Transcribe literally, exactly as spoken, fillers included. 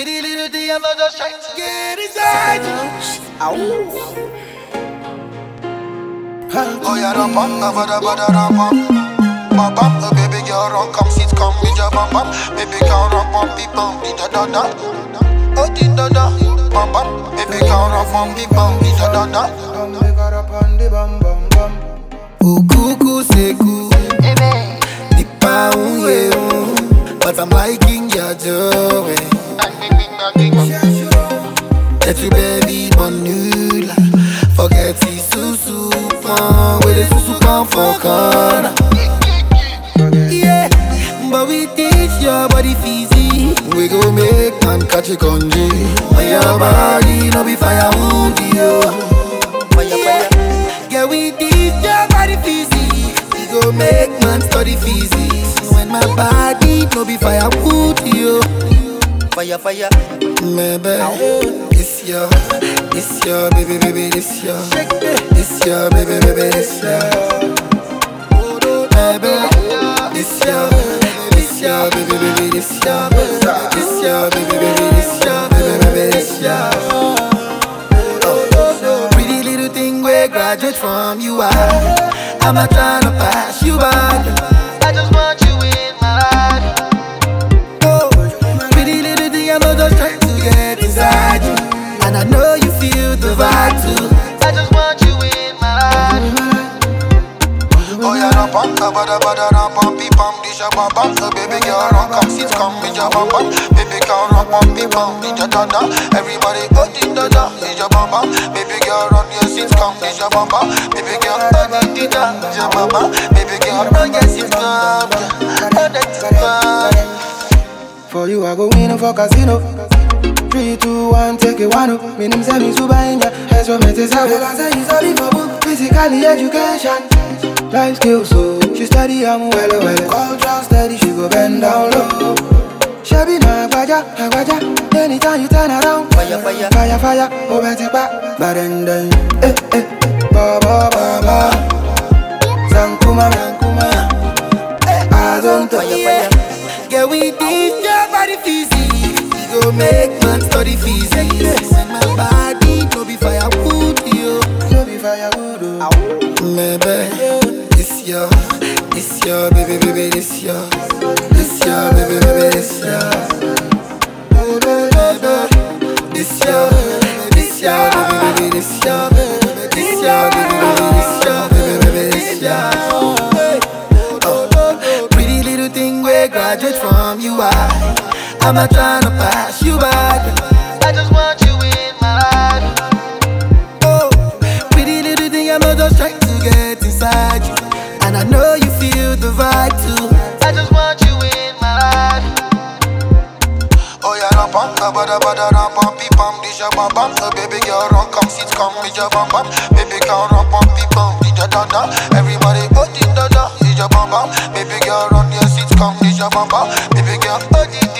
Pretty little thing, I'm just trying to get inside you. Oh yeah, ram pam, ba da ba da ram pam, bam bam. Oh baby girl, run, come sit, come with your bam bam. Baby girl, run, pam, beep, bam, di da da da. Oh di da da, bam bam. Baby girl, run, pam, beep, bam, di da da da. Oh cuckoo, say cool, the pound yeah, but I'm liking your joy. That you baby bonula, forget the susu pan, with the susu pan for corner. Yeah, but we teach your body fizzy. We go make man catch a congee. On your body, no be fire wound you. Fire, fire. Yeah, we teach your body fizzy. We go make man study physics. When my body, no be fire wound you. Fire, fire. Maybe this year, this year, baby, baby, this year, this year, baby, baby, this year. Maybe this year, this year, baby, baby, this year, this year, baby, baby, this year, baby, baby, this year. Oh, pretty little thing we graduate from you are. I'm not trying to pass you by. I just want you in my life. I'm not just trying to get inside you, and I know you feel the vibe too. I just want you in my life. Oh yeah, ram pam, ba da ba da ram pam, beep bam, di da bam bam. Oh baby girl, run, come sit, come with your bam bam. Baby girl, run, pam, beep bam, di da da da. Everybody, oh di da da, di da bam bam. Baby girl, run, your sit, come di da bam bam. Baby girl, oh di da, di da bam bam. Baby girl, run, your sit, come, oh that's come. For you I go win for casino. Three, two, one, take it one. Me name say me super in ya. That's what me say. I say you study for book, physically education, life skills. So she study I'm well well. Culture steady, she go bend down low. She be my agbaja, agbaja. Anytime you turn around, Fire, fire, fire, fire. Oh better back, but then then, eh eh, ba ba ba ba. Sankuma, sankuma. I don't fire, fire. Yeah, we teach your body physics. We go make man study physics. When my body no be firewood, yo. no be firewood. Maybe this year, this year, baby, baby, this year, this year, baby, baby, this year. Maybe this year, this year, baby, baby, this year, this year, baby, baby, this year, baby, baby, this year. Graduate from you, I I'm not trying to pass you by. I just want you in my life. Oh, pretty little thing, I'm not just trying to get inside you, and I know you feel the vibe too. I just want you in my life. Oh yeah, ram pam, ba da ba da ram pam, beep bam, di da bam bam. Oh baby girl, run, come sit, come with your bam bam. Baby girl, run, pam, beep bam, di da da da. Everybody, oh di da da, di da bam bam. Baby girl, run, your sit, come with your bam bam. Baby girl, oh di